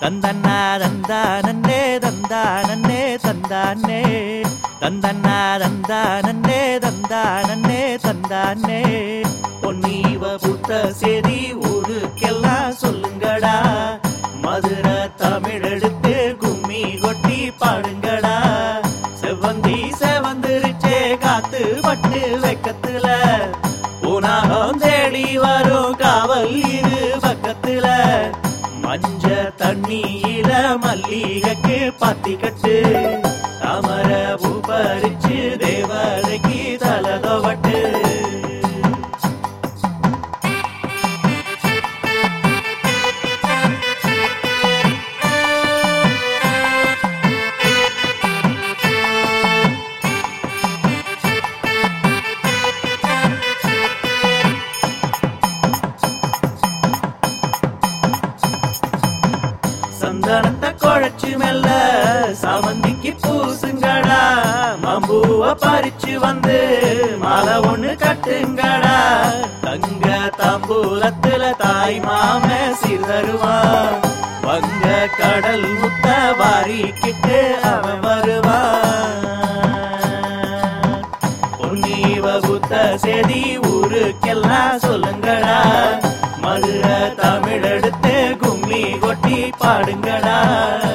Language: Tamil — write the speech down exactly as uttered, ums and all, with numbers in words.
தந்தன்னா தந்தானே தந்தானே தந்தானே தந்தன்னா தந்தானே தந்தானே தந்தானே பொன்னீவ புத்த சேதி ஊருக்கெல்லாம் சொல்லுங்கடா மதுரை தமிழ் எடுத்து கும்மி கொட்டி பாடுங்கடா செவ்வந்தி செவந்திருச்சே காத்து பட்டு வெக்கத்துல பூனாகம் தேடி வரும் காவல் இது பக்கத்துல மஞ்ச தண்ணியில மல்லிகைக்கு பாத்தி கட்டு தாமர பூ பறிச்சு தேவதைக்கு தலதோவட்டு சந்தனத்தை குழைச்சு மெல்ல சாமந்திக்கு பூசுங்கடா மம்பூவ பறிச்சு வந்து மாலை ஒண்ணு கட்டுங்கடா தங்க தாம்பூலத்துல தாய் மாம சீர்தருவான் வங்க கடல் முத்த வாரிக்கிட்டு அவன் வருவான் பொன்னீவ புத்த சேதி ஊருக்கெல்லாம் சொல்லுங்கடா மதுரை தமிழ் எடுத்து கும்மி கொட்டி பாடுங்கடா.